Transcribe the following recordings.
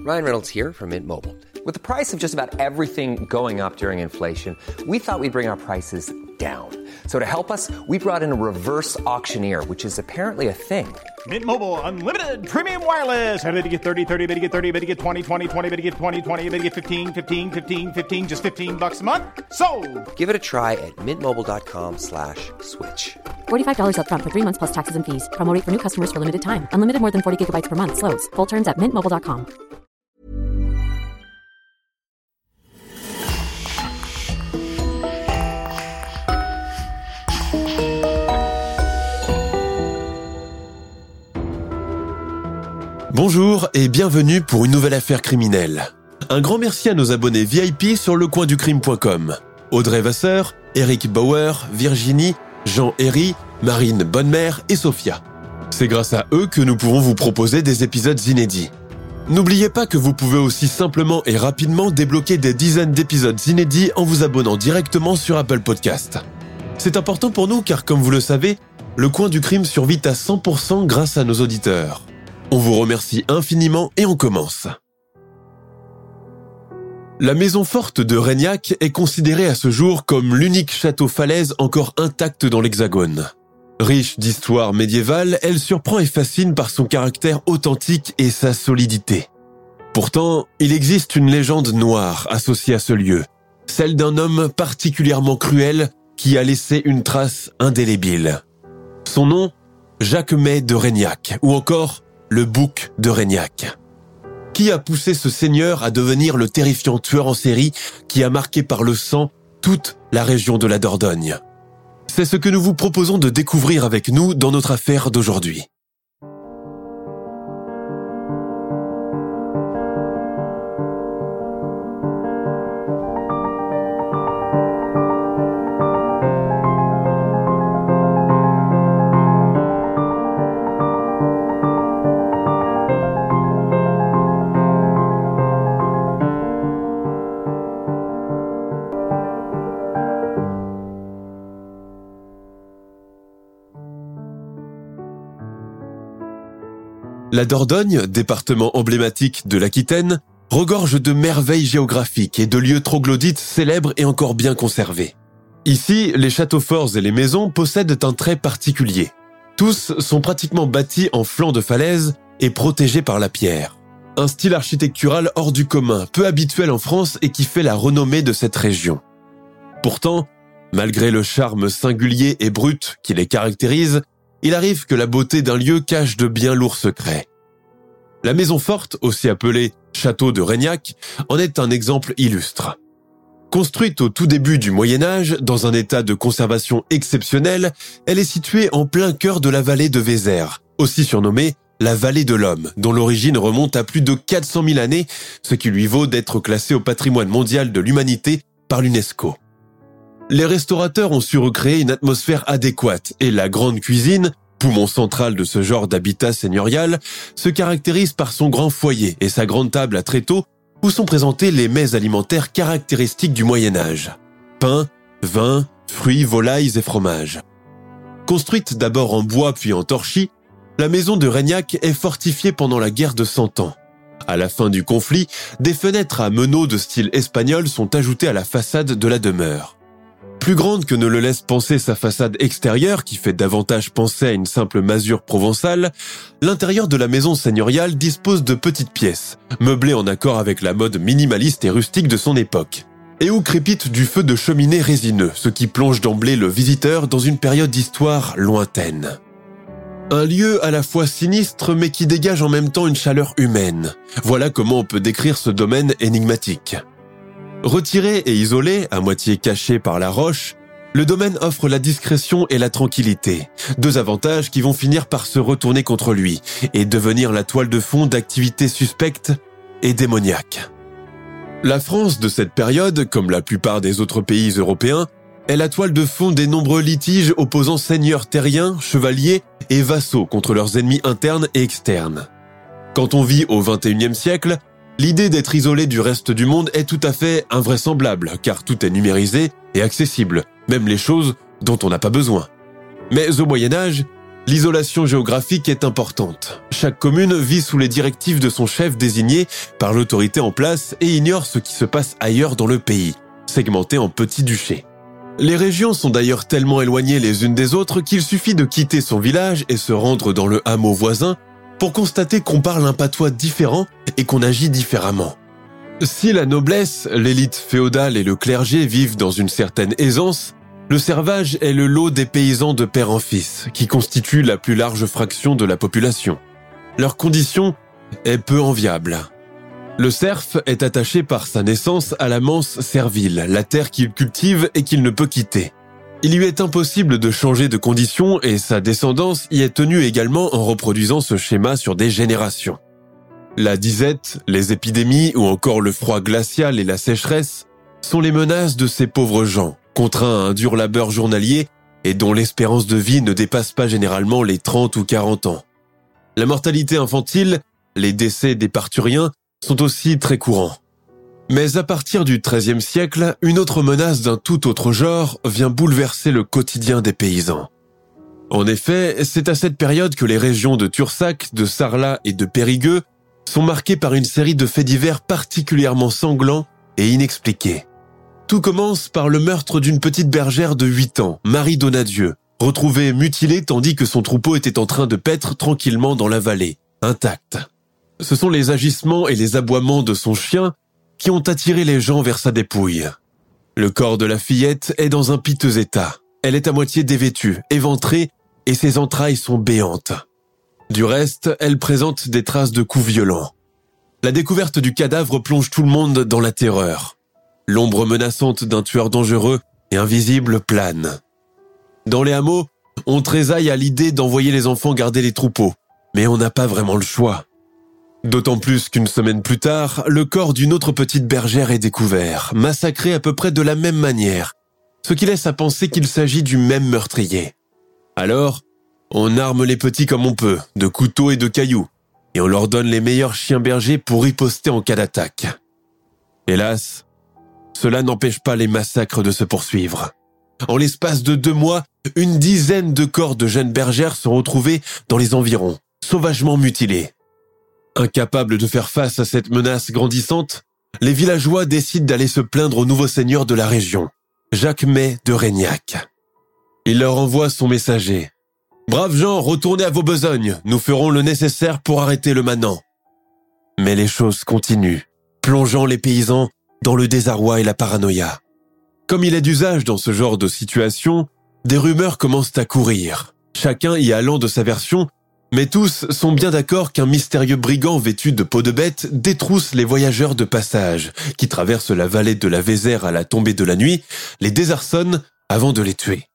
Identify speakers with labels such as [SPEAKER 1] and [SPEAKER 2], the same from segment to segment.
[SPEAKER 1] Ryan Reynolds here from Mint Mobile. With the price of just about everything going up during inflation, we thought we'd bring our prices down. So to help us, we brought in a reverse auctioneer, which is apparently a thing.
[SPEAKER 2] Mint Mobile Unlimited Premium Wireless. How to get 30, 30, bit to get 30, bit to get 20, 20, 20, bit to get 20, 20, bit to get 15, 15, 15, 15, just $15 a month? Sold!
[SPEAKER 1] Give it a try at mintmobile.com/switch.
[SPEAKER 3] $45 up front for 3 months plus taxes and fees. Promo rate for new customers for limited time. Unlimited more than 40 gigabytes per month. Slows full terms at mintmobile.com.
[SPEAKER 4] Bonjour et bienvenue pour une nouvelle affaire criminelle. Un grand merci à nos abonnés VIP sur lecoinducrime.com. Audrey Vasseur, Eric Bauer, Virginie, Jean Herry, Marine Bonnemère et Sophia. C'est grâce à eux que nous pouvons vous proposer des épisodes inédits. N'oubliez pas que vous pouvez aussi simplement et rapidement débloquer des dizaines d'épisodes inédits en vous abonnant directement sur Apple Podcast. C'est important pour nous car comme vous le savez, Le Coin du Crime survit à 100% grâce à nos auditeurs. On vous remercie infiniment et on commence. La maison forte de Reignac est considérée à ce jour comme l'unique château falaise encore intact dans l'Hexagone. Riche d'histoire médiévale, elle surprend et fascine par son caractère authentique et sa solidité. Pourtant, il existe une légende noire associée à ce lieu, celle d'un homme particulièrement cruel qui a laissé une trace indélébile. Son nom, Jacques May de Reignac, ou encore le bouc de Reignac. Qui a poussé ce seigneur à devenir le terrifiant tueur en série qui a marqué par le sang toute la région de la Dordogne? C'est ce que nous vous proposons de découvrir avec nous dans notre affaire d'aujourd'hui. La Dordogne, département emblématique de l'Aquitaine, regorge de merveilles géographiques et de lieux troglodytes célèbres et encore bien conservés. Ici, les châteaux forts et les maisons possèdent un trait particulier. Tous sont pratiquement bâtis en flanc de falaise et protégés par la pierre. Un style architectural hors du commun, peu habituel en France et qui fait la renommée de cette région. Pourtant, malgré le charme singulier et brut qui les caractérise, il arrive que la beauté d'un lieu cache de bien lourds secrets. La maison forte, aussi appelée Château de Reignac, en est un exemple illustre. Construite au tout début du Moyen-Âge, dans un état de conservation exceptionnel, elle est située en plein cœur de la vallée de Vézère, aussi surnommée la vallée de l'homme, dont l'origine remonte à plus de 400 000 années, ce qui lui vaut d'être classée au patrimoine mondial de l'humanité par l'UNESCO. Les restaurateurs ont su recréer une atmosphère adéquate et la grande cuisine, poumon central de ce genre d'habitat seigneurial, se caractérise par son grand foyer et sa grande table à tréteaux où sont présentés les mets alimentaires caractéristiques du Moyen-Âge. Pain, vin, fruits, volailles et fromages. Construite d'abord en bois puis en torchis, la maison de Reignac est fortifiée pendant la guerre de 100 ans. À la fin du conflit, des fenêtres à meneaux de style espagnol sont ajoutées à la façade de la demeure. Plus grande que ne le laisse penser sa façade extérieure, qui fait davantage penser à une simple masure provençale, l'intérieur de la maison seigneuriale dispose de petites pièces, meublées en accord avec la mode minimaliste et rustique de son époque, et où crépite du feu de cheminée résineux, ce qui plonge d'emblée le visiteur dans une période d'histoire lointaine. Un lieu à la fois sinistre mais qui dégage en même temps une chaleur humaine. Voilà comment on peut décrire ce domaine énigmatique. Retiré et isolé, à moitié caché par la roche, le domaine offre la discrétion et la tranquillité, deux avantages qui vont finir par se retourner contre lui et devenir la toile de fond d'activités suspectes et démoniaques. La France de cette période, comme la plupart des autres pays européens, est la toile de fond des nombreux litiges opposant seigneurs terriens, chevaliers et vassaux contre leurs ennemis internes et externes. Quand on vit au XXIe siècle, l'idée d'être isolé du reste du monde est tout à fait invraisemblable, car tout est numérisé et accessible, même les choses dont on n'a pas besoin. Mais au Moyen-Âge, L'isolation géographique est importante. Chaque commune vit sous les directives de son chef désigné par l'autorité en place et ignore ce qui se passe ailleurs dans le pays, segmenté en petits duchés. Les régions sont d'ailleurs tellement éloignées les unes des autres qu'il suffit de quitter son village et se rendre dans le hameau voisin pour constater qu'on parle un patois différent et qu'on agit différemment. Si la noblesse, l'élite féodale et le clergé vivent dans une certaine aisance, le servage est le lot des paysans de père en fils, qui constituent la plus large fraction de la population. Leur condition est peu enviable. Le serf est attaché par sa naissance à la manse servile, la terre qu'il cultive et qu'il ne peut quitter. Il lui est impossible de changer de condition et sa descendance y est tenue également en reproduisant ce schéma sur des générations. La disette, les épidémies ou encore le froid glacial et la sécheresse sont les menaces de ces pauvres gens, contraints à un dur labeur journalier et dont l'espérance de vie ne dépasse pas généralement les 30 ou 40 ans. La mortalité infantile, les décès des parturiens sont aussi très courants. Mais à partir du XIIIe siècle, une autre menace d'un tout autre genre vient bouleverser le quotidien des paysans. En effet, c'est à cette période que les régions de Tursac, de Sarlat et de Périgueux sont marquées par une série de faits divers particulièrement sanglants et inexpliqués. Tout commence par le meurtre d'une petite bergère de 8 ans, Marie Donadieu, retrouvée mutilée tandis que son troupeau était en train de paître tranquillement dans la vallée, intacte. Ce sont les agissements et les aboiements de son chien qui ont attiré les gens vers sa dépouille. Le corps de la fillette est dans un piteux état. Elle est à moitié dévêtue, éventrée, et ses entrailles sont béantes. Du reste, elle présente des traces de coups violents. La découverte du cadavre plonge tout le monde dans la terreur. L'ombre menaçante d'un tueur dangereux et invisible plane. Dans les hameaux, on tressaille à l'idée d'envoyer les enfants garder les troupeaux, mais on n'a pas vraiment le choix. D'autant plus qu'une semaine plus tard, le corps d'une autre petite bergère est découvert, massacré à peu près de la même manière, ce qui laisse à penser qu'il s'agit du même meurtrier. Alors, on arme les petits comme on peut, de couteaux et de cailloux, et on leur donne les meilleurs chiens bergers pour riposter en cas d'attaque. Hélas, cela n'empêche pas les massacres de se poursuivre. En l'espace de 2 mois, une dizaine de corps de jeunes bergères sont retrouvés dans les environs, sauvagement mutilés. Incapables de faire face à cette menace grandissante, les villageois décident d'aller se plaindre au nouveau seigneur de la région, Jacques May de Régnac. Il leur envoie son messager. « Braves gens, retournez à vos besognes, nous ferons le nécessaire pour arrêter le manant. » Mais les choses continuent, plongeant les paysans dans le désarroi et la paranoïa. Comme il est d'usage dans ce genre de situation, des rumeurs commencent à courir, chacun y allant de sa version, mais tous sont bien d'accord qu'un mystérieux brigand vêtu de peau de bête détrousse les voyageurs de passage, qui traversent la vallée de la Vézère à la tombée de la nuit, les désarçonne avant de les tuer.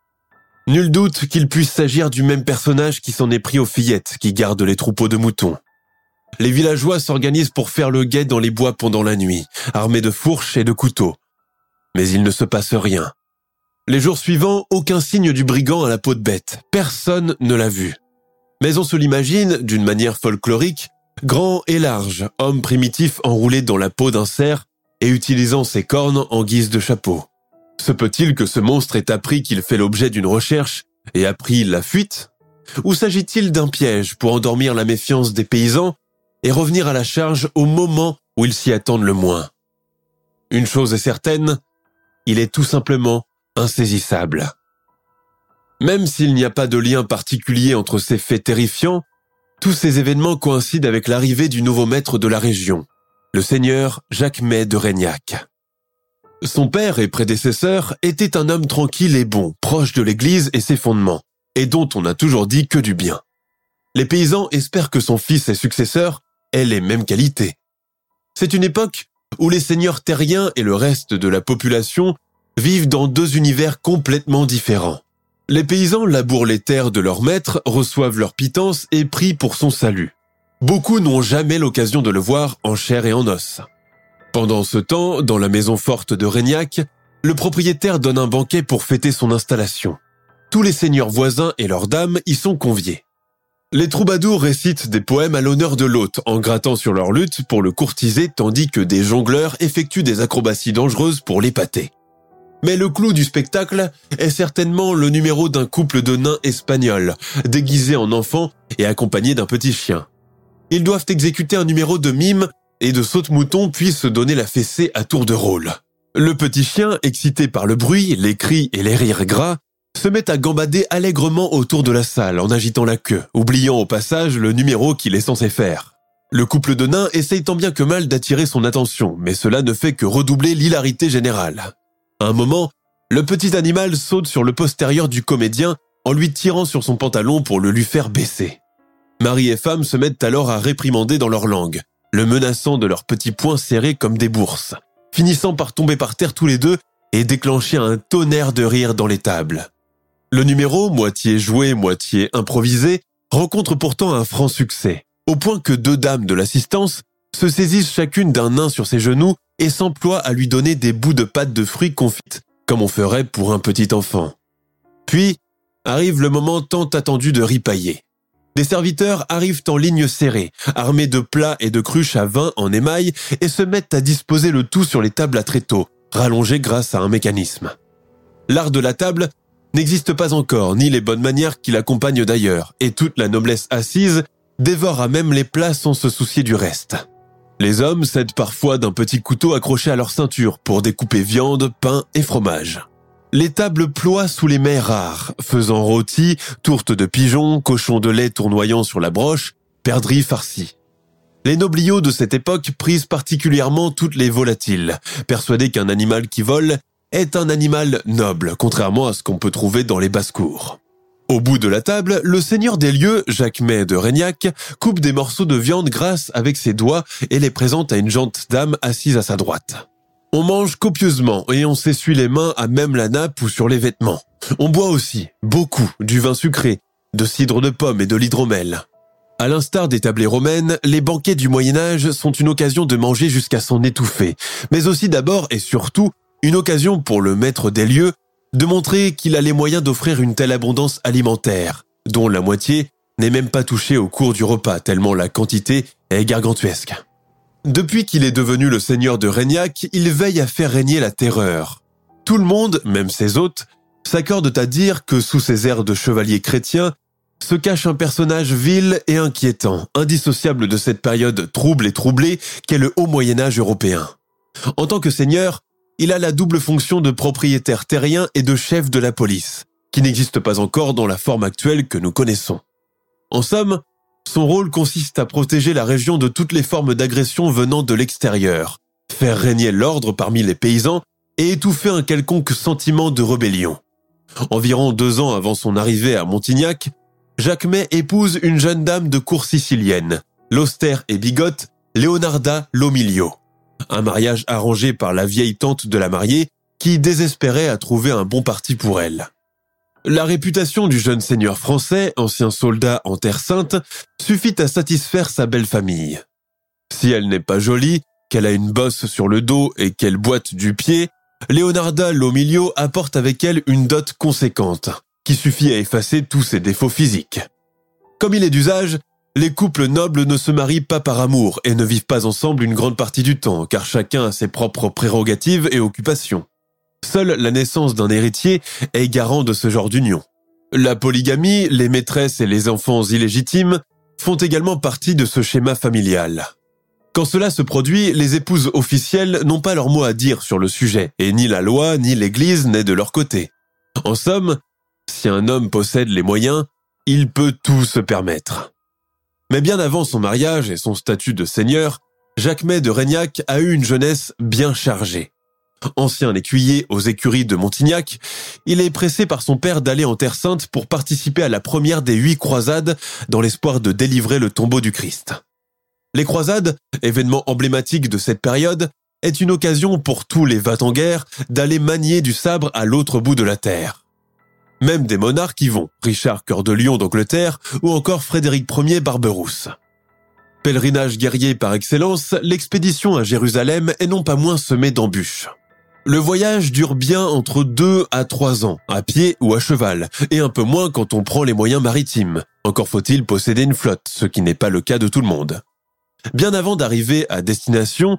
[SPEAKER 4] Nul doute qu'il puisse s'agir du même personnage qui s'en est pris aux fillettes qui gardent les troupeaux de moutons. Les villageois s'organisent pour faire le guet dans les bois pendant la nuit, armés de fourches et de couteaux. Mais il ne se passe rien. Les jours suivants, aucun signe du brigand à la peau de bête. Personne ne l'a vu. Mais on se l'imagine, d'une manière folklorique, grand et large, homme primitif enroulé dans la peau d'un cerf et utilisant ses cornes en guise de chapeau. Se peut-il que ce monstre ait appris qu'il fait l'objet d'une recherche et a pris la fuite? Ou s'agit-il d'un piège pour endormir la méfiance des paysans et revenir à la charge au moment où ils s'y attendent le moins? Une chose est certaine, il est tout simplement insaisissable. Même s'il n'y a pas de lien particulier entre ces faits terrifiants, tous ces événements coïncident avec l'arrivée du nouveau maître de la région, le seigneur Jacques May de Régnac. Son père et prédécesseur était un homme tranquille et bon, proche de l'église et ses fondements, et dont on n'a toujours dit que du bien. Les paysans espèrent que son fils et successeur aient les mêmes qualités. C'est une époque où les seigneurs terriens et le reste de la population vivent dans 2 univers complètement différents. Les paysans labourent les terres de leur maître, reçoivent leur pitance et prient pour son salut. Beaucoup n'ont jamais l'occasion de le voir en chair et en os. Pendant ce temps, dans la maison forte de Régnac, le propriétaire donne un banquet pour fêter son installation. Tous les seigneurs voisins et leurs dames y sont conviés. Les troubadours récitent des poèmes à l'honneur de l'hôte en grattant sur leur lutte pour le courtiser tandis que des jongleurs effectuent des acrobaties dangereuses pour l'épater. Mais le clou du spectacle est certainement le numéro d'un couple de nains espagnols, déguisés en enfants et accompagnés d'un petit chien. Ils doivent exécuter un numéro de mime et de saute-mouton puis se donner la fessée à tour de rôle. Le petit chien, excité par le bruit, les cris et les rires gras, se met à gambader allègrement autour de la salle en agitant la queue, oubliant au passage le numéro qu'il est censé faire. Le couple de nains essaye tant bien que mal d'attirer son attention, mais cela ne fait que redoubler l'hilarité générale. À un moment, le petit animal saute sur le postérieur du comédien en lui tirant sur son pantalon pour le lui faire baisser. Mari et femme se mettent alors à réprimander dans leur langue, le menaçant de leurs petits poings serrés comme des bourses, finissant par tomber par terre tous les deux et déclencher un tonnerre de rire dans les tables. Le numéro, moitié joué, moitié improvisé, rencontre pourtant un franc succès, au point que 2 dames de l'assistance se saisissent chacune d'un nain sur ses genoux et s'emploient à lui donner des bouts de pâte de fruits confites, comme on ferait pour un petit enfant. Puis, arrive le moment tant attendu de ripailler. Des serviteurs arrivent en ligne serrée, armés de plats et de cruches à vin en émail et se mettent à disposer le tout sur les tables à tréteaux, rallongées grâce à un mécanisme. L'art de la table n'existe pas encore, ni les bonnes manières qui l'accompagnent d'ailleurs, et toute la noblesse assise dévore à même les plats sans se soucier du reste. Les hommes s'aident parfois d'un petit couteau accroché à leur ceinture pour découper viande, pain et fromage. Les tables ploient sous les mets rares, faisant rôtis, tourtes de pigeons, cochons de lait tournoyant sur la broche, perdrix farcis. Les nobliaux de cette époque prisent particulièrement toutes les volatiles, persuadés qu'un animal qui vole est un animal noble, contrairement à ce qu'on peut trouver dans les basses-cours. Au bout de la table, le seigneur des lieux, Jacquemet de Reignac, coupe des morceaux de viande grasse avec ses doigts et les présente à une gentille dame assise à sa droite. On mange copieusement et on s'essuie les mains à même la nappe ou sur les vêtements. On boit aussi, beaucoup, du vin sucré, de cidre de pomme et de l'hydromel. À l'instar des tablées romaines, les banquets du Moyen-Âge sont une occasion de manger jusqu'à s'en étouffer, mais aussi d'abord et surtout une occasion pour le maître des lieux de montrer qu'il a les moyens d'offrir une telle abondance alimentaire, dont la moitié n'est même pas touchée au cours du repas, tellement la quantité est gargantuesque. Depuis qu'il est devenu le seigneur de Reignac, il veille à faire régner la terreur. Tout le monde, même ses hôtes, s'accordent à dire que sous ces airs de chevalier chrétien se cache un personnage vil et inquiétant, indissociable de cette période trouble et troublée qu'est le haut Moyen-Âge européen. En tant que seigneur, il a la double fonction de propriétaire terrien et de chef de la police, qui n'existe pas encore dans la forme actuelle que nous connaissons. En somme, son rôle consiste à protéger la région de toutes les formes d'agression venant de l'extérieur, faire régner l'ordre parmi les paysans et étouffer un quelconque sentiment de rébellion. Environ 2 ans avant son arrivée à Montignac, Jacquemet épouse une jeune dame de cour sicilienne, l'austère et bigote Leonarda Lomilio. Un mariage arrangé par la vieille tante de la mariée qui désespérait à trouver un bon parti pour elle. La réputation du jeune seigneur français, ancien soldat en Terre Sainte, suffit à satisfaire sa belle famille. Si elle n'est pas jolie, qu'elle a une bosse sur le dos et qu'elle boite du pied, Leonarda Lomilio apporte avec elle une dot conséquente, qui suffit à effacer tous ses défauts physiques. Comme il est d'usage, les couples nobles ne se marient pas par amour et ne vivent pas ensemble une grande partie du temps, car chacun a ses propres prérogatives et occupations. Seule la naissance d'un héritier est garant de ce genre d'union. La polygamie, les maîtresses et les enfants illégitimes font également partie de ce schéma familial. Quand cela se produit, les épouses officielles n'ont pas leur mot à dire sur le sujet, et ni la loi ni l'Église n'est de leur côté. En somme, si un homme possède les moyens, il peut tout se permettre. Mais bien avant son mariage et son statut de seigneur, Jacquemet de Reignac a eu une jeunesse bien chargée. Ancien écuyer aux écuries de Montignac, il est pressé par son père d'aller en Terre Sainte pour participer à la première des 8 croisades dans l'espoir de délivrer le tombeau du Christ. Les croisades, événement emblématique de cette période, est une occasion pour tous les va-t-en-guerre d'aller manier du sabre à l'autre bout de la terre. Même des monarques y vont, Richard Cœur de Lion d'Angleterre ou encore Frédéric Ier Barberousse. Pèlerinage guerrier par excellence, l'expédition à Jérusalem est non pas moins semée d'embûches. Le voyage dure bien entre 2 à 3 ans, à pied ou à cheval, et un peu moins quand on prend les moyens maritimes. Encore faut-il posséder une flotte, ce qui n'est pas le cas de tout le monde. Bien avant d'arriver à destination,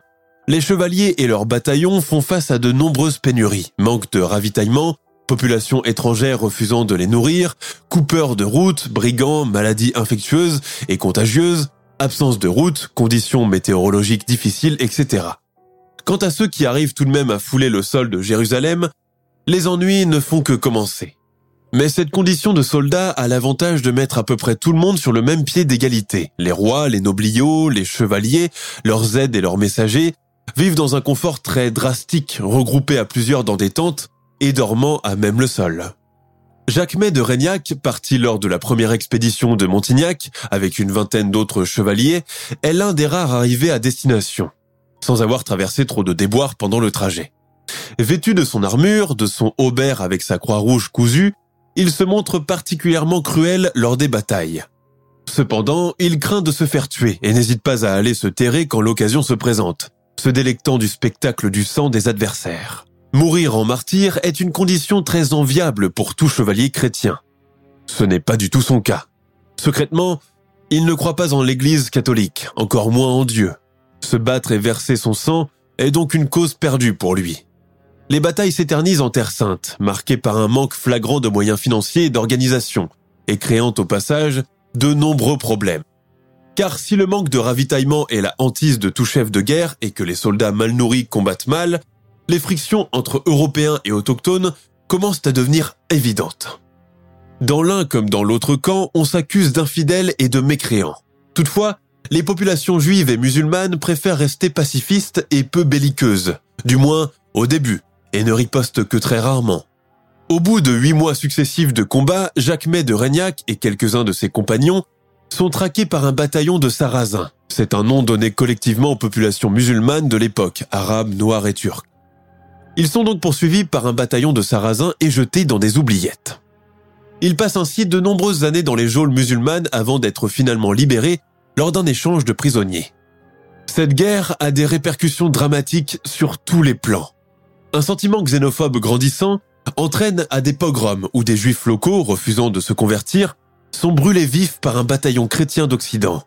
[SPEAKER 4] Les chevaliers et leurs bataillons font face à de nombreuses pénuries, manque de ravitaillement, population étrangère refusant de les nourrir, coupeurs de routes, brigands, maladies infectieuses et contagieuses, absence de routes, conditions météorologiques difficiles, etc. Quant à ceux qui arrivent tout de même à fouler le sol de Jérusalem, les ennuis ne font que commencer. Mais cette condition de soldat a l'avantage de mettre à peu près tout le monde sur le même pied d'égalité. Les rois, les nobliaux, les chevaliers, leurs aides et leurs messagers vivent dans un confort très drastique, regroupés à plusieurs dans des tentes et dormant à même le sol. Jacquemet de Reignac, parti lors de la première expédition de Montignac avec une vingtaine d'autres chevaliers, est l'un des rares arrivés à destination, sans avoir traversé trop de déboires pendant le trajet. Vêtu de son armure, de son haubert avec sa croix rouge cousue, il se montre particulièrement cruel lors des batailles. Cependant, il craint de se faire tuer et n'hésite pas à aller se terrer quand l'occasion se présente, se délectant du spectacle du sang des adversaires. Mourir en martyr est une condition très enviable pour tout chevalier chrétien. Ce n'est pas du tout son cas. Secrètement, il ne croit pas en l'Église catholique, encore moins en Dieu. Se battre et verser son sang est donc une cause perdue pour lui. Les batailles s'éternisent en Terre Sainte, marquées par un manque flagrant de moyens financiers et d'organisation, et créant au passage de nombreux problèmes. Car si le manque de ravitaillement est la hantise de tout chef de guerre et que les soldats mal nourris combattent mal, les frictions entre Européens et autochtones commencent à devenir évidentes. Dans l'un comme dans l'autre camp, on s'accuse d'infidèles et de mécréants. Toutefois, les populations juives et musulmanes préfèrent rester pacifistes et peu belliqueuses, du moins au début, et ne ripostent que très rarement. Au bout de 8 mois successifs de combats, Jacquemet de Reignac et quelques-uns de ses compagnons sont traqués par un bataillon de Sarrasins. C'est un nom donné collectivement aux populations musulmanes de l'époque, arabes, noirs et turcs. Ils sont donc poursuivis par un bataillon de Sarrasins et jetés dans des oubliettes. Ils passent ainsi de nombreuses années dans les geôles musulmanes avant d'être finalement libérés lors d'un échange de prisonniers. Cette guerre a des répercussions dramatiques sur tous les plans. Un sentiment xénophobe grandissant entraîne à des pogroms où des juifs locaux, refusant de se convertir, sont brûlés vifs par un bataillon chrétien d'Occident.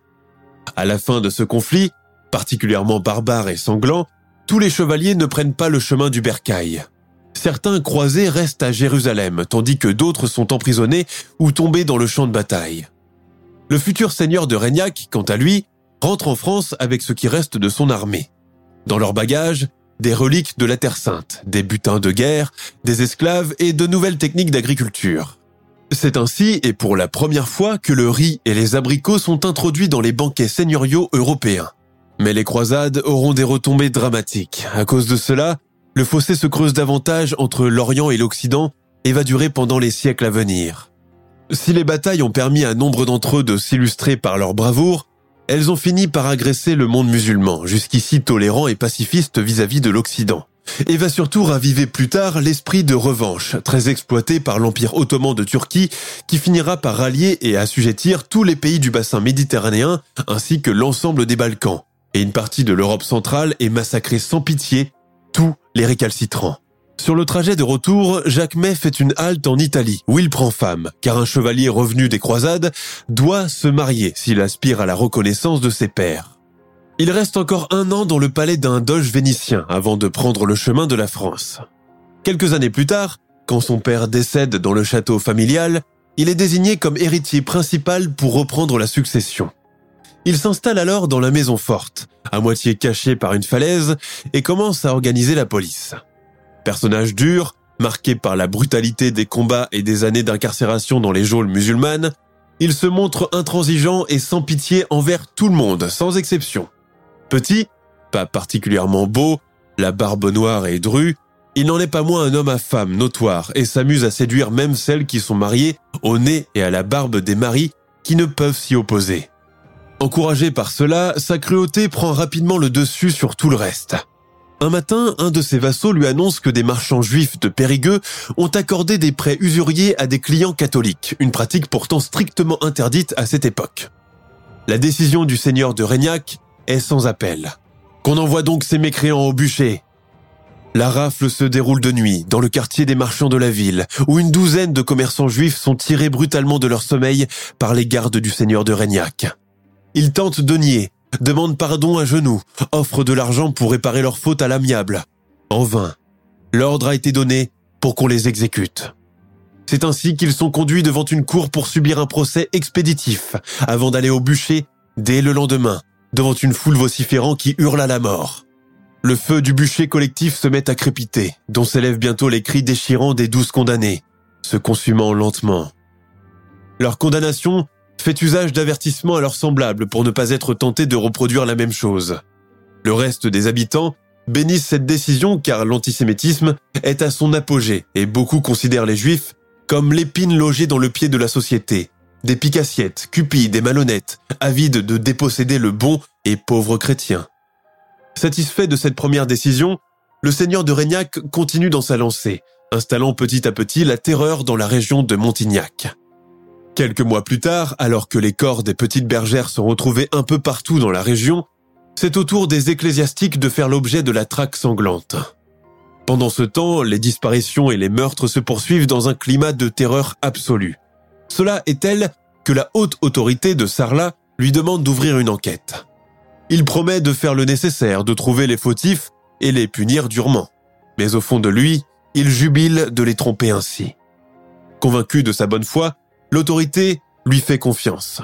[SPEAKER 4] À la fin de ce conflit, particulièrement barbare et sanglant, tous les chevaliers ne prennent pas le chemin du bercail. Certains croisés restent à Jérusalem, tandis que d'autres sont emprisonnés ou tombés dans le champ de bataille. Le futur seigneur de Reignac, quant à lui, rentre en France avec ce qui reste de son armée. Dans leur bagage, des reliques de la Terre Sainte, des butins de guerre, des esclaves et de nouvelles techniques d'agriculture. C'est ainsi, et pour la première fois, que le riz et les abricots sont introduits dans les banquets seigneuriaux européens. Mais les croisades auront des retombées dramatiques. À cause de cela, le fossé se creuse davantage entre l'Orient et l'Occident et va durer pendant les siècles à venir. Si les batailles ont permis à nombre d'entre eux de s'illustrer par leur bravoure, elles ont fini par agresser le monde musulman, jusqu'ici tolérant et pacifiste vis-à-vis de l'Occident. Et va surtout raviver plus tard l'esprit de revanche, très exploité par l'Empire ottoman de Turquie, qui finira par rallier et assujettir tous les pays du bassin méditerranéen, ainsi que l'ensemble des Balkans. Et une partie de l'Europe centrale est massacrée sans pitié, tous les récalcitrants. Sur le trajet de retour, Jacquemet fait une halte en Italie, où il prend femme, car un chevalier revenu des croisades doit se marier s'il aspire à la reconnaissance de ses pairs. Il reste encore 1 an dans le palais d'un doge vénitien avant de prendre le chemin de la France. Quelques années plus tard, quand son père décède dans le château familial, il est désigné comme héritier principal pour reprendre la succession. Il s'installe alors dans la maison forte, à moitié caché par une falaise, et commence à organiser la police. Personnage dur, marqué par la brutalité des combats et des années d'incarcération dans les geôles musulmanes, il se montre intransigeant et sans pitié envers tout le monde, sans exception. Petit, pas particulièrement beau, la barbe noire et drue, il n'en est pas moins un homme à femme notoire et s'amuse à séduire même celles qui sont mariées au nez et à la barbe des maris qui ne peuvent s'y opposer. Encouragé par cela, sa cruauté prend rapidement le dessus sur tout le reste. Un matin, un de ses vassaux lui annonce que des marchands juifs de Périgueux ont accordé des prêts usuriers à des clients catholiques, une pratique pourtant strictement interdite à cette époque. La décision du seigneur de Reignac est sans appel. Qu'on envoie donc ces mécréants au bûcher. La rafle se déroule de nuit, dans le quartier des marchands de la ville, où une douzaine de commerçants juifs sont tirés brutalement de leur sommeil par les gardes du seigneur de Reignac. Ils tentent de nier, demandent pardon à genoux, offrent de l'argent pour réparer leurs fautes à l'amiable. En vain, l'ordre a été donné pour qu'on les exécute. C'est ainsi qu'ils sont conduits devant une cour pour subir un procès expéditif, avant d'aller au bûcher dès le lendemain, devant une foule vociférant qui hurle à la mort. Le feu du bûcher collectif se met à crépiter, dont s'élèvent bientôt les cris déchirants des 12 condamnés, se consumant lentement. Leur condamnation fait usage d'avertissements à leurs semblables pour ne pas être tentés de reproduire la même chose. Le reste des habitants bénissent cette décision car l'antisémitisme est à son apogée et beaucoup considèrent les Juifs comme l'épine logée dans le pied de la société, des pique-assiettes, cupides et malhonnêtes, avides de déposséder le bon et pauvre chrétien. Satisfait de cette première décision, le seigneur de Reignac continue dans sa lancée, installant petit à petit la terreur dans la région de Montignac. Quelques mois plus tard, alors que les corps des petites bergères sont retrouvés un peu partout dans la région, c'est au tour des ecclésiastiques de faire l'objet de la traque sanglante. Pendant ce temps, les disparitions et les meurtres se poursuivent dans un climat de terreur absolue. Cela est tel que la haute autorité de Sarlat lui demande d'ouvrir une enquête. Il promet de faire le nécessaire, de trouver les fautifs et les punir durement. Mais au fond de lui, il jubile de les tromper ainsi. Convaincu de sa bonne foi, l'autorité lui fait confiance.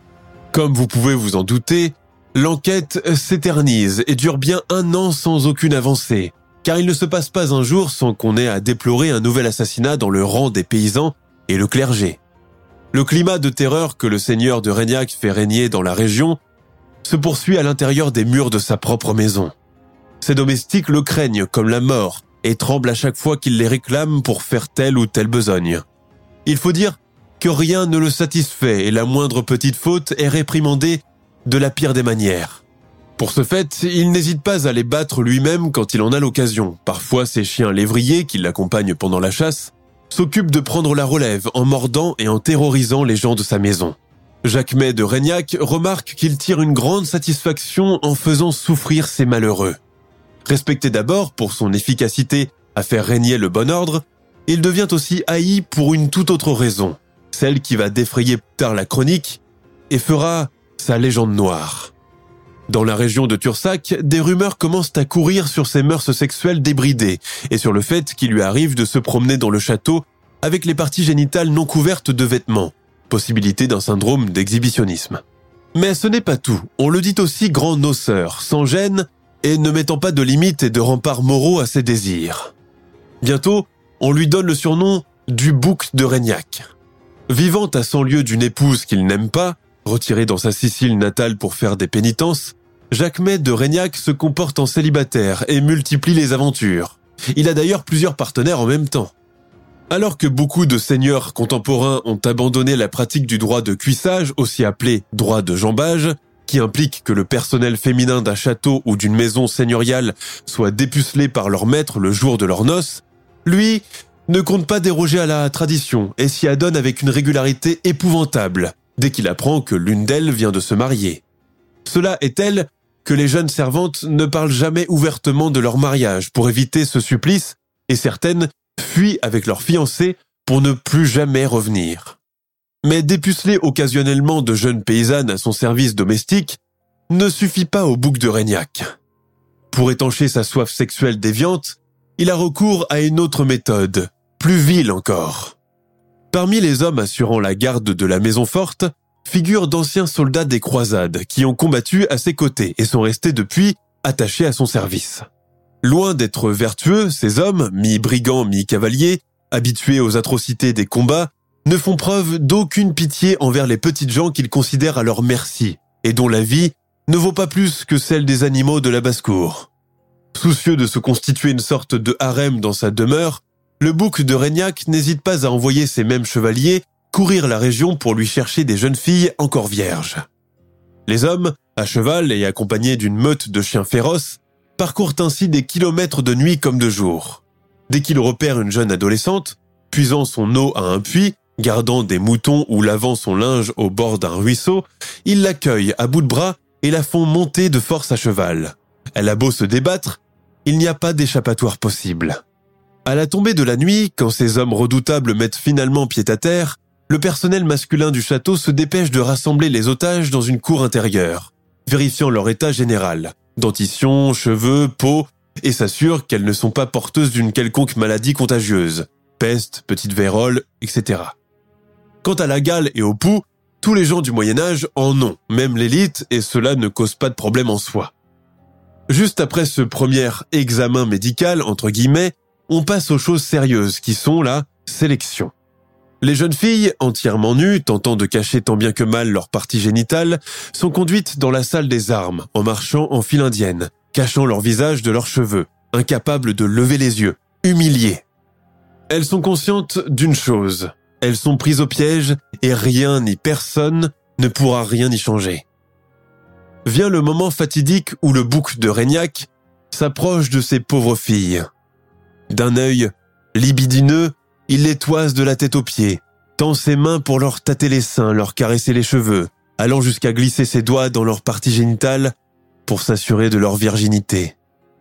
[SPEAKER 4] Comme vous pouvez vous en douter, l'enquête s'éternise et dure bien 1 an sans aucune avancée, car il ne se passe pas un jour sans qu'on ait à déplorer un nouvel assassinat dans le rang des paysans et le clergé. Le climat de terreur que le seigneur de Reignac fait régner dans la région se poursuit à l'intérieur des murs de sa propre maison. Ses domestiques le craignent comme la mort et tremblent à chaque fois qu'il les réclame pour faire telle ou telle besogne. Il faut dire que rien ne le satisfait et la moindre petite faute est réprimandée de la pire des manières. Pour ce fait, il n'hésite pas à les battre lui-même quand il en a l'occasion. Parfois, ses chiens lévriers, qui l'accompagnent pendant la chasse, s'occupent de prendre la relève en mordant et en terrorisant les gens de sa maison. Jacquemet de Reignac remarque qu'il tire une grande satisfaction en faisant souffrir ces malheureux. Respecté d'abord pour son efficacité à faire régner le bon ordre, il devient aussi haï pour une toute autre raison, celle qui va défrayer plus tard la chronique et fera sa légende noire. Dans la région de Tursac, des rumeurs commencent à courir sur ses mœurs sexuelles débridées et sur le fait qu'il lui arrive de se promener dans le château avec les parties génitales non couvertes de vêtements, possibilité d'un syndrome d'exhibitionnisme. Mais ce n'est pas tout, on le dit aussi grand noceur, sans gêne et ne mettant pas de limites et de remparts moraux à ses désirs. Bientôt, on lui donne le surnom du bouc de Reignac. Vivant à 100 lieues d'une épouse qu'il n'aime pas, retiré dans sa Sicile natale pour faire des pénitences, Jacquemet de Reignac se comporte en célibataire et multiplie les aventures. Il a d'ailleurs plusieurs partenaires en même temps. Alors que beaucoup de seigneurs contemporains ont abandonné la pratique du droit de cuissage, aussi appelé droit de jambage, qui implique que le personnel féminin d'un château ou d'une maison seigneuriale soit dépucelé par leur maître le jour de leurs noces, lui ne compte pas déroger à la tradition et s'y adonne avec une régularité épouvantable dès qu'il apprend que l'une d'elles vient de se marier. Cela est tel que les jeunes servantes ne parlent jamais ouvertement de leur mariage pour éviter ce supplice et certaines fuient avec leurs fiancés pour ne plus jamais revenir. Mais dépuceler occasionnellement de jeunes paysannes à son service domestique ne suffit pas au bouc de Reignac. Pour étancher sa soif sexuelle déviante, il a recours à une autre méthode, plus vile encore. Parmi les hommes assurant la garde de la maison forte, figurent d'anciens soldats des croisades qui ont combattu à ses côtés et sont restés depuis attachés à son service. Loin d'être vertueux, ces hommes, mi-brigands, mi-cavaliers, habitués aux atrocités des combats, ne font preuve d'aucune pitié envers les petites gens qu'ils considèrent à leur merci et dont la vie ne vaut pas plus que celle des animaux de la basse-cour. Soucieux de se constituer une sorte de harem dans sa demeure, le bouc de Reignac n'hésite pas à envoyer ses mêmes chevaliers courir la région pour lui chercher des jeunes filles encore vierges. Les hommes, à cheval et accompagnés d'une meute de chiens féroces, parcourent ainsi des kilomètres de nuit comme de jour. Dès qu'ils repèrent une jeune adolescente, puisant son eau à un puits, gardant des moutons ou lavant son linge au bord d'un ruisseau, ils l'accueillent à bout de bras et la font monter de force à cheval. Elle a beau se débattre, il n'y a pas d'échappatoire possible. À la tombée de la nuit, quand ces hommes redoutables mettent finalement pied à terre, le personnel masculin du château se dépêche de rassembler les otages dans une cour intérieure. vérifiant leur état général, dentition, cheveux, peau, et s'assure qu'elles ne sont pas porteuses d'une quelconque maladie contagieuse, peste, petite vérole, etc. Quant à la gale et au pouls, tous les gens du Moyen-Âge en ont, même l'élite, et cela ne cause pas de problème en soi. Juste après ce premier examen médical, entre guillemets, on passe aux choses sérieuses qui sont la sélection. Les jeunes filles, entièrement nues, tentant de cacher tant bien que mal leur partie génitale, sont conduites dans la salle des armes, en marchant en file indienne, cachant leur visage de leurs cheveux, incapables de lever les yeux, humiliées. Elles sont conscientes d'une chose, elles sont prises au piège et rien ni personne ne pourra rien y changer. Vient le moment fatidique où le bouc de Reignac s'approche de ces pauvres filles. D'un œil libidineux, il les toise de la tête aux pieds, tend ses mains pour leur tâter les seins, leur caresser les cheveux, allant jusqu'à glisser ses doigts dans leur partie génitale pour s'assurer de leur virginité.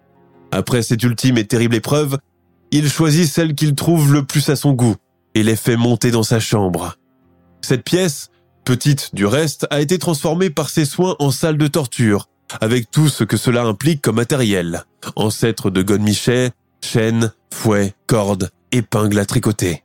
[SPEAKER 4] Après cette ultime et terrible épreuve, il choisit celle qu'il trouve le plus à son goût et les fait monter dans sa chambre. Cette pièce, petite du reste, a été transformée par ses soins en salle de torture, avec tout ce que cela implique comme matériel, ancêtre de godemichet, chaînes, fouets, cordes, épingles à tricoter.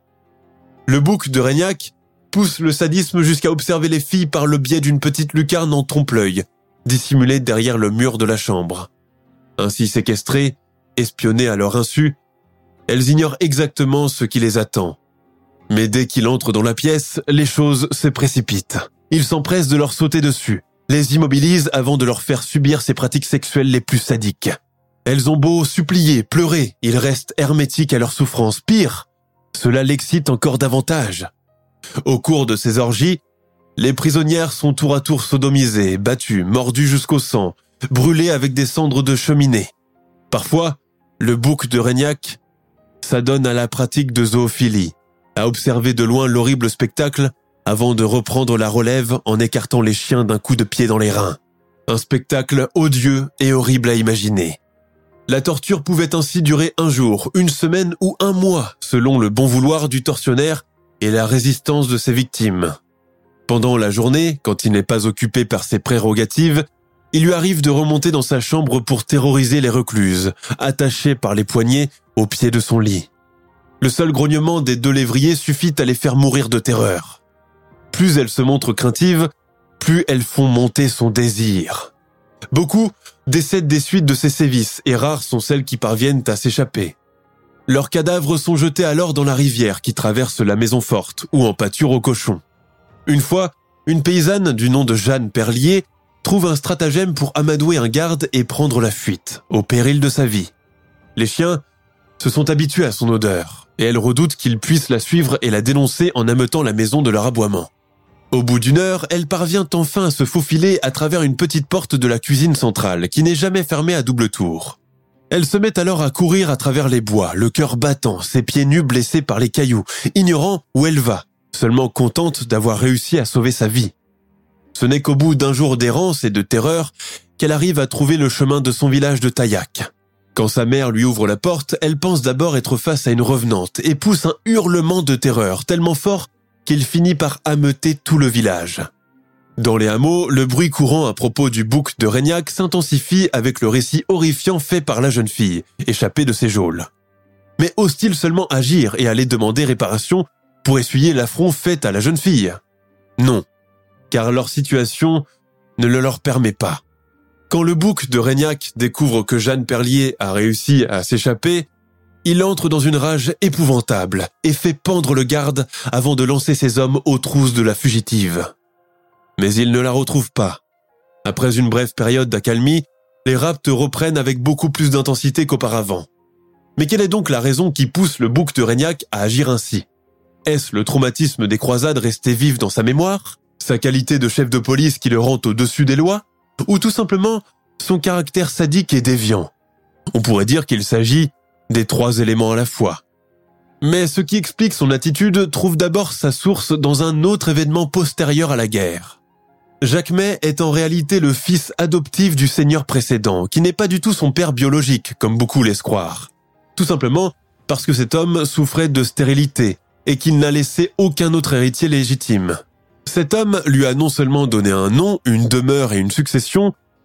[SPEAKER 4] Le bouc de Reignac pousse le sadisme jusqu'à observer les filles par le biais d'une petite lucarne en trompe-l'œil, dissimulée derrière le mur de la chambre. Ainsi séquestrées, espionnées à leur insu, elles ignorent exactement ce qui les attend. Mais dès qu'il entre dans la pièce, les choses se précipitent. Il s'empresse de leur sauter dessus, les immobilise avant de leur faire subir ses pratiques sexuelles les plus sadiques. Elles ont beau supplier, pleurer, ils restent hermétiques à leur souffrance. Pire, cela l'excite encore davantage. Au cours de ces orgies, les prisonnières sont tour à tour sodomisées, battues, mordues jusqu'au sang, brûlées avec des cendres de cheminée. Parfois, le bouc de Reignac s'adonne à la pratique de zoophilie, à observer de loin l'horrible spectacle avant de reprendre la relève en écartant les chiens d'un coup de pied dans les reins. Un spectacle odieux et horrible à imaginer. La torture pouvait ainsi durer 1 jour, 1 semaine ou 1 mois, selon le bon vouloir du tortionnaire et la résistance de ses victimes. Pendant la journée, quand il n'est pas occupé par ses prérogatives, il lui arrive de remonter dans sa chambre pour terroriser les recluses, attachées par les poignets au pied de son lit. Le seul grognement des 2 lévriers suffit à les faire mourir de terreur. Plus elles se montrent craintives, plus elles font monter son désir. Beaucoup décèdent des suites de ces sévices et rares sont celles qui parviennent à s'échapper. Leurs cadavres sont jetés alors dans la rivière qui traverse la maison forte ou en pâture aux cochons. Une fois, une paysanne du nom de Jeanne Perlier trouve un stratagème pour amadouer un garde et prendre la fuite, au péril de sa vie. Les chiens se sont habitués à son odeur et elle redoute qu'ils puissent la suivre et la dénoncer en ameutant la maison de leur aboiement. Au bout d'1 heure, elle parvient enfin à se faufiler à travers une petite porte de la cuisine centrale qui n'est jamais fermée à double tour. Elle se met alors à courir à travers les bois, le cœur battant, ses pieds nus blessés par les cailloux, ignorant où elle va, seulement contente d'avoir réussi à sauver sa vie. Ce n'est qu'au bout d'1 jour d'errance et de terreur qu'elle arrive à trouver le chemin de son village de Taillac. Quand sa mère lui ouvre la porte, elle pense d'abord être face à une revenante et pousse un hurlement de terreur tellement fort qu'il finit par ameuter tout le village. Dans les hameaux, le bruit courant à propos du bouc de Reignac s'intensifie avec le récit horrifiant fait par la jeune fille, échappée de ses geôles. Mais ose-t-il seulement agir et aller demander réparation pour essuyer l'affront fait à la jeune fille? Non, car leur situation ne le leur permet pas. Quand le bouc de Reignac découvre que Jeanne Perlier a réussi à s'échapper, il entre dans une rage épouvantable et fait pendre le garde avant de lancer ses hommes aux trousses de la fugitive. Mais il ne la retrouve pas. Après une brève période d'accalmie, les rapts reprennent avec beaucoup plus d'intensité qu'auparavant. Mais quelle est donc la raison qui pousse le bouc de Reignac à agir ainsi? Est-ce le traumatisme des croisades resté vif dans sa mémoire? Sa qualité de chef de police qui le rend au-dessus des lois? Ou tout simplement son caractère sadique et déviant? On pourrait dire qu'il s'agit des 3 éléments à la fois. Mais ce qui explique son attitude trouve d'abord sa source dans un autre événement postérieur à la guerre. Jacquemet est en réalité le fils adoptif du seigneur précédent, qui n'est pas du tout son père biologique, comme beaucoup laissent croire. Tout simplement parce que cet homme souffrait de stérilité et qu'il n'a laissé aucun autre héritier légitime. Cet homme lui a non seulement donné un nom, une demeure et une succession,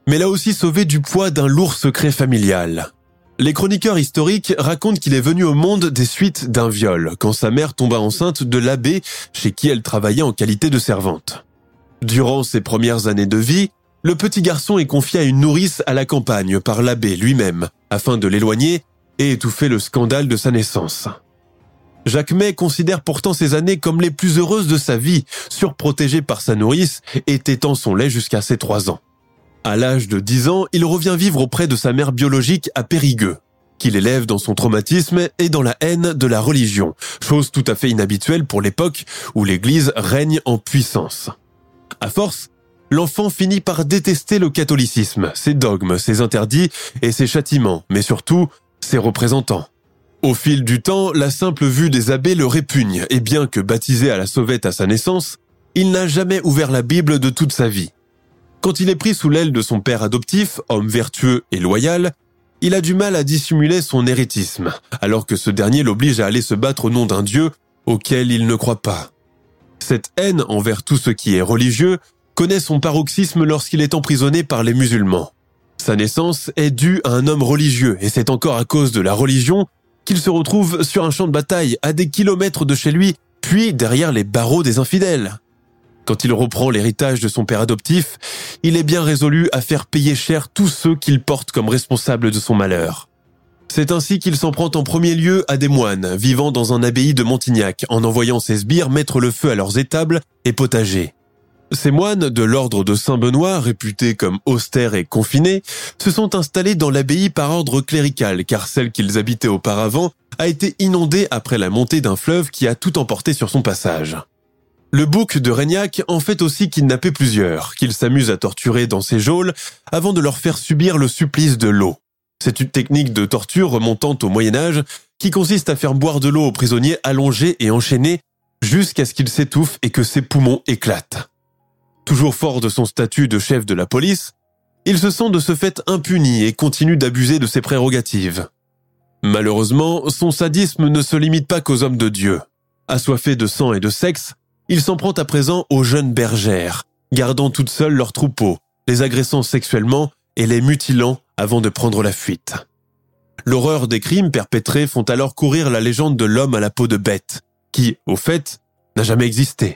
[SPEAKER 4] mais l'a aussi sauvé du poids d'un lourd secret familial. Les chroniqueurs historiques racontent qu'il est venu au monde des suites d'un viol, quand sa mère tomba enceinte de l'abbé chez qui elle travaillait en qualité de servante. Durant ses premières années de vie, le petit garçon est confié à une nourrice à la campagne par l'abbé lui-même, afin de l'éloigner et étouffer le scandale de sa naissance. Jacques May considère pourtant ces années comme les plus heureuses de sa vie, surprotégé par sa nourrice et tétant son lait jusqu'à ses 3 ans. À l'âge de 10 ans, il revient vivre auprès de sa mère biologique à Périgueux, qu'il élève dans son traumatisme et dans la haine de la religion, chose tout à fait inhabituelle pour l'époque où l'Église règne en puissance. À force, l'enfant finit par détester le catholicisme, ses dogmes, ses interdits et ses châtiments, mais surtout ses représentants. Au fil du temps, la simple vue des abbés le répugne, et bien que baptisé à la sauvette à sa naissance, il n'a jamais ouvert la Bible de toute sa vie. Quand il est pris sous l'aile de son père adoptif, homme vertueux et loyal, il a du mal à dissimuler son hérétisme, alors que ce dernier l'oblige à aller se battre au nom d'un Dieu auquel il ne croit pas. Cette haine envers tout ce qui est religieux connaît son paroxysme lorsqu'il est emprisonné par les musulmans. Sa naissance est due à un homme religieux et c'est encore à cause de la religion qu'il se retrouve sur un champ de bataille à des kilomètres de chez lui, puis derrière les barreaux des infidèles. Quand il reprend l'héritage de son père adoptif, il est bien résolu à faire payer cher tous ceux qu'il porte comme responsables de son malheur. C'est ainsi qu'il s'en prend en premier lieu à des moines vivant dans un abbaye de Montignac en envoyant ses sbires mettre le feu à leurs étables et potagers. Ces moines de l'ordre de Saint-Benoît, réputés comme austères et confinés, se sont installés dans l'abbaye par ordre clérical car celle qu'ils habitaient auparavant a été inondée après la montée d'un fleuve qui a tout emporté sur son passage. Le bouc de Reignac en fait aussi kidnapper plusieurs, qu'il s'amuse à torturer dans ses geôles avant de leur faire subir le supplice de l'eau. C'est une technique de torture remontant au Moyen-Âge qui consiste à faire boire de l'eau aux prisonniers allongés et enchaînés jusqu'à ce qu'ils s'étouffent et que ses poumons éclatent. Toujours fort de son statut de chef de la police, il se sent de ce fait impuni et continue d'abuser de ses prérogatives. Malheureusement, son sadisme ne se limite pas qu'aux hommes de Dieu. Assoiffé de sang et de sexe, il s'en prend à présent aux jeunes bergères, gardant toutes seules leurs troupeaux, les agressant sexuellement et les mutilant avant de prendre la fuite. L'horreur des crimes perpétrés font alors courir la légende de l'homme à la peau de bête, qui, au fait, n'a jamais existé.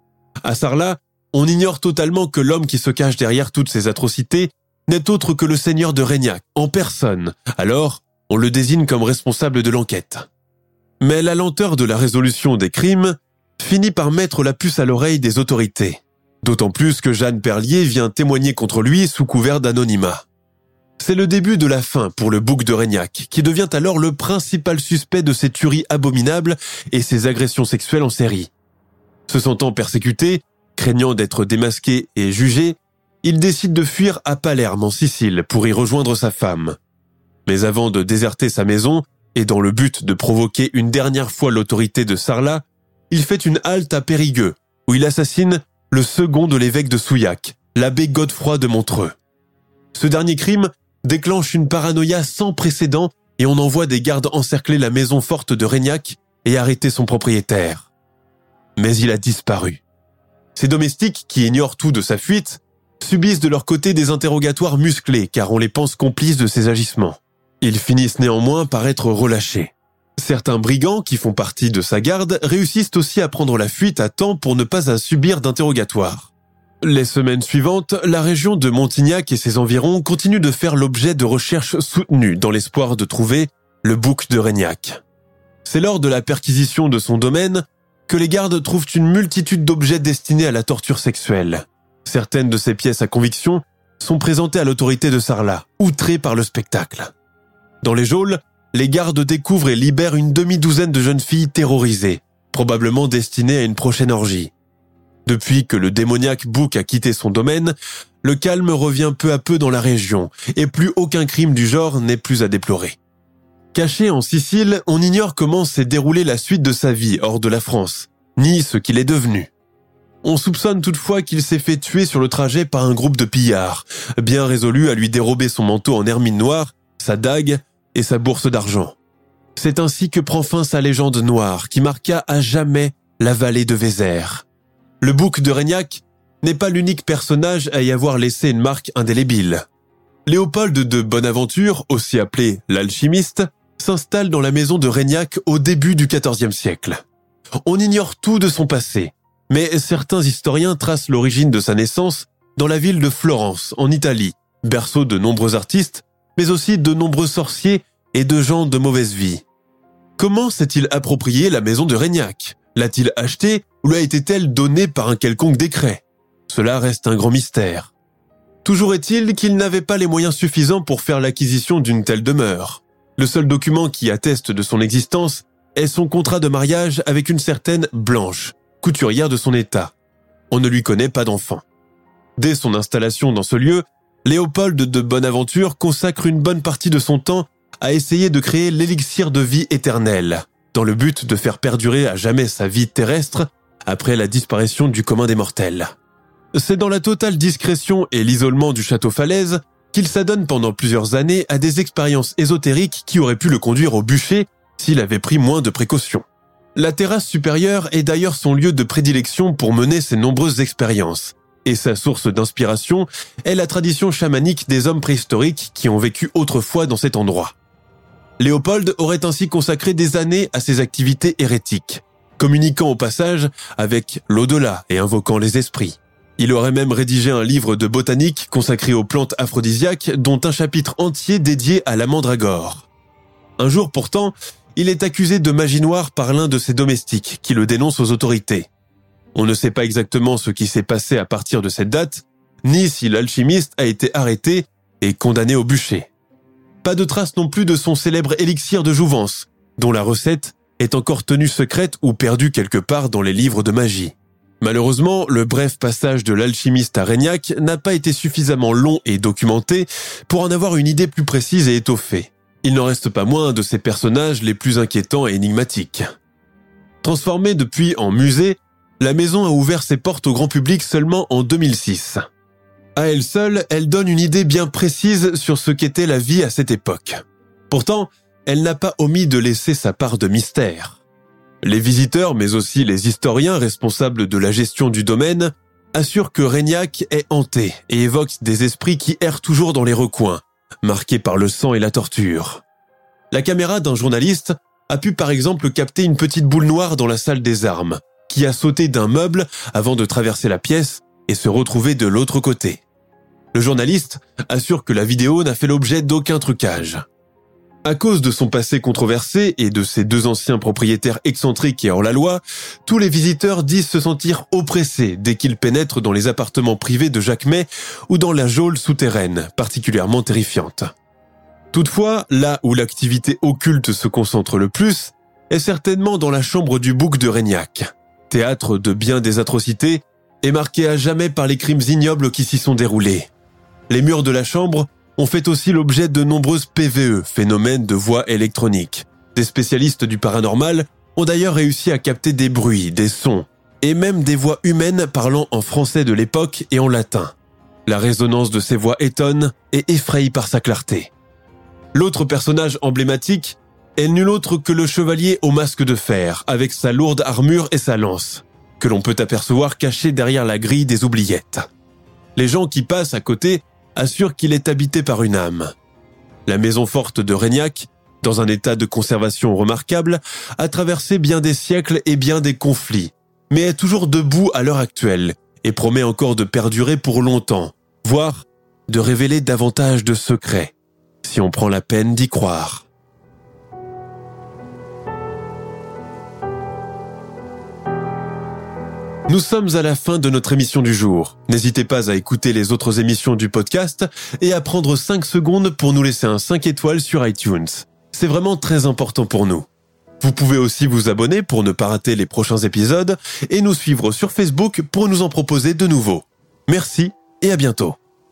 [SPEAKER 4] À Sarlat, on ignore totalement que l'homme qui se cache derrière toutes ces atrocités n'est autre que le seigneur de Reignac, en personne. Alors, on le désigne comme responsable de l'enquête. Mais la lenteur de la résolution des crimes finit par mettre la puce à l'oreille des autorités. D'autant plus que Jeanne Perlier vient témoigner contre lui sous couvert d'anonymat. C'est le début de la fin pour le bouc de Reignac, qui devient alors le principal suspect de ces tueries abominables et ces agressions sexuelles en série. Se sentant persécuté, craignant d'être démasqué et jugé, il décide de fuir à Palerme en Sicile pour y rejoindre sa femme. Mais avant de déserter sa maison, et dans le but de provoquer une dernière fois l'autorité de Sarlat, il fait une halte à Périgueux, où il assassine le second de l'évêque de Souillac, l'abbé Godefroy de Montreux. Ce dernier crime déclenche une paranoïa sans précédent et on envoie des gardes encercler la maison forte de Reignac et arrêter son propriétaire. Mais il a disparu. Ses domestiques, qui ignorent tout de sa fuite, subissent de leur côté des interrogatoires musclés car on les pense complices de ses agissements. Ils finissent néanmoins par être relâchés. Certains brigands qui font partie de sa garde réussissent aussi à prendre la fuite à temps pour ne pas subir d'interrogatoire. Les semaines suivantes, la région de Montignac et ses environs continuent de faire l'objet de recherches soutenues dans l'espoir de trouver le bouc de Reignac. C'est lors de la perquisition de son domaine que les gardes trouvent une multitude d'objets destinés à la torture sexuelle. Certaines de ces pièces à conviction sont présentées à l'autorité de Sarlat, outrée par le spectacle. Dans les geôles, les gardes découvrent et libèrent une demi-douzaine de jeunes filles terrorisées, probablement destinées à une prochaine orgie. Depuis que le démoniaque bouc a quitté son domaine, le calme revient peu à peu dans la région et plus aucun crime du genre n'est plus à déplorer. Caché en Sicile, on ignore comment s'est déroulée la suite de sa vie hors de la France, ni ce qu'il est devenu. On soupçonne toutefois qu'il s'est fait tuer sur le trajet par un groupe de pillards, bien résolus à lui dérober son manteau en hermine noire, sa dague et sa bourse d'argent. C'est ainsi que prend fin sa légende noire qui marqua à jamais la vallée de Vézère. Le bouc de Reignac n'est pas l'unique personnage à y avoir laissé une marque indélébile. Léopold de Bonaventure, aussi appelé l'alchimiste, s'installe dans la maison de Reignac au début du XIVe siècle. On ignore tout de son passé, mais certains historiens tracent l'origine de sa naissance dans la ville de Florence, en Italie, berceau de nombreux artistes, mais aussi de nombreux sorciers et de gens de mauvaise vie. Comment s'est-il approprié la maison de Reignac ? L'a-t-il achetée ou lui a été-elle donnée par un quelconque décret ? Cela reste un grand mystère. Toujours est-il qu'il n'avait pas les moyens suffisants pour faire l'acquisition d'une telle demeure. Le seul document qui atteste de son existence est son contrat de mariage avec une certaine Blanche, couturière de son état. On ne lui connaît pas d'enfant. Dès son installation dans ce lieu, Léopold de Bonaventure consacre une bonne partie de son temps à essayer de créer l'élixir de vie éternelle, dans le but de faire perdurer à jamais sa vie terrestre après la disparition du commun des mortels. C'est dans la totale discrétion et l'isolement du château Falaise qu'il s'adonne pendant plusieurs années à des expériences ésotériques qui auraient pu le conduire au bûcher s'il avait pris moins de précautions. La terrasse supérieure est d'ailleurs son lieu de prédilection pour mener ses nombreuses expériences, et sa source d'inspiration est la tradition chamanique des hommes préhistoriques qui ont vécu autrefois dans cet endroit. Léopold aurait ainsi consacré des années à ses activités hérétiques, communiquant au passage avec l'au-delà et invoquant les esprits. Il aurait même rédigé un livre de botanique consacré aux plantes aphrodisiaques, dont un chapitre entier dédié à la mandragore. Un jour pourtant, il est accusé de magie noire par l'un de ses domestiques, qui le dénonce aux autorités. On ne sait pas exactement ce qui s'est passé à partir de cette date, ni si l'alchimiste a été arrêté et condamné au bûcher. Pas de trace non plus de son célèbre élixir de jouvence, dont la recette est encore tenue secrète ou perdue quelque part dans les livres de magie. Malheureusement, le bref passage de l'alchimiste à Reignac n'a pas été suffisamment long et documenté pour en avoir une idée plus précise et étoffée. Il n'en reste pas moins de ses personnages les plus inquiétants et énigmatiques. Transformée depuis en musée, la maison a ouvert ses portes au grand public seulement en 2006. À elle seule, elle donne une idée bien précise sur ce qu'était la vie à cette époque. Pourtant, elle n'a pas omis de laisser sa part de mystère. Les visiteurs, mais aussi les historiens responsables de la gestion du domaine, assurent que Reignac est hanté et évoque des esprits qui errent toujours dans les recoins, marqués par le sang et la torture. La caméra d'un journaliste a pu par exemple capter une petite boule noire dans la salle des armes, qui a sauté d'un meuble avant de traverser la pièce et se retrouver de l'autre côté. Le journaliste assure que la vidéo n'a fait l'objet d'aucun trucage. À cause de son passé controversé et de ses deux anciens propriétaires excentriques et hors-la-loi, tous les visiteurs disent se sentir oppressés dès qu'ils pénètrent dans les appartements privés de Jacquemet ou dans la geôle souterraine, particulièrement terrifiante. Toutefois, là où l'activité occulte se concentre le plus est certainement dans la chambre du bouc de Reignac, théâtre de bien des atrocités et marqué à jamais par les crimes ignobles qui s'y sont déroulés. Les murs de la chambre ont fait aussi l'objet de nombreuses PVE, phénomènes de voix électroniques. Des spécialistes du paranormal ont d'ailleurs réussi à capter des bruits, des sons, et même des voix humaines parlant en français de l'époque et en latin. La résonance de ces voix étonne et effraie par sa clarté. L'autre personnage emblématique est nul autre que le chevalier au masque de fer, avec sa lourde armure et sa lance, que l'on peut apercevoir caché derrière la grille des oubliettes. Les gens qui passent à côté assurent qu'il est habité par une âme. La maison forte de Reignac, dans un état de conservation remarquable, a traversé bien des siècles et bien des conflits, mais est toujours debout à l'heure actuelle et promet encore de perdurer pour longtemps, voire de révéler davantage de secrets, si on prend la peine d'y croire. Nous sommes à la fin de notre émission du jour. N'hésitez pas à écouter les autres émissions du podcast et à prendre 5 secondes pour nous laisser un 5 étoiles sur iTunes. C'est vraiment très important pour nous. Vous pouvez aussi vous abonner pour ne pas rater les prochains épisodes et nous suivre sur Facebook pour nous en proposer de nouveaux. Merci et à bientôt.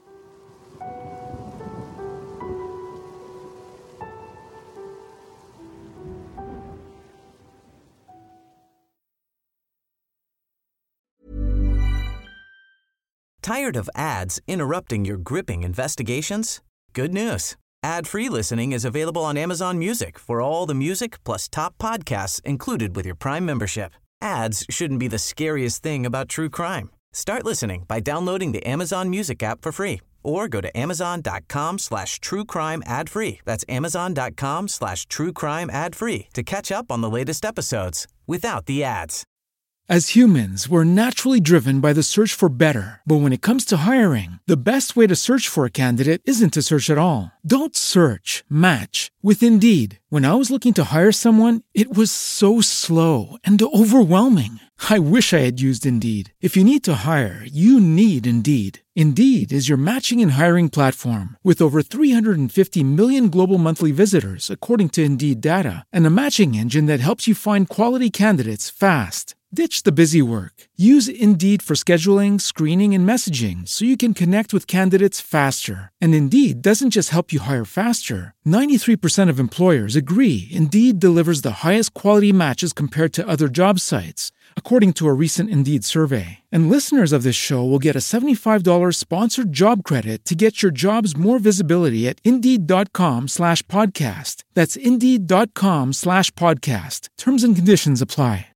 [SPEAKER 5] Tired of ads interrupting your gripping investigations? Good news. Ad-free listening is available on Amazon Music for all the music plus top podcasts included with your Prime membership. Ads shouldn't be the scariest thing about true crime. Start listening by downloading the Amazon Music app for free or go to amazon.com/truecrime ad free. That's amazon.com/truecrime ad free to catch up on the latest episodes without the ads.
[SPEAKER 6] As humans, we're naturally driven by the search for better. But when it comes to hiring, the best way to search for a candidate isn't to search at all. Don't search, match with Indeed. When I was looking to hire someone, it was so slow and overwhelming. I wish I had used Indeed. If you need to hire, you need Indeed. Indeed is your matching and hiring platform with over 350 million global monthly visitors, according to Indeed data, and a matching engine that helps you find quality candidates fast. Ditch the busy work. Use Indeed for scheduling, screening, and messaging so you can connect with candidates faster. And Indeed doesn't just help you hire faster. 93% of employers agree Indeed delivers the highest quality matches compared to other job sites, according to a recent Indeed survey. And listeners of this show will get a $75 sponsored job credit to get your jobs more visibility at Indeed.com/podcast. That's Indeed.com/podcast. Terms and conditions apply.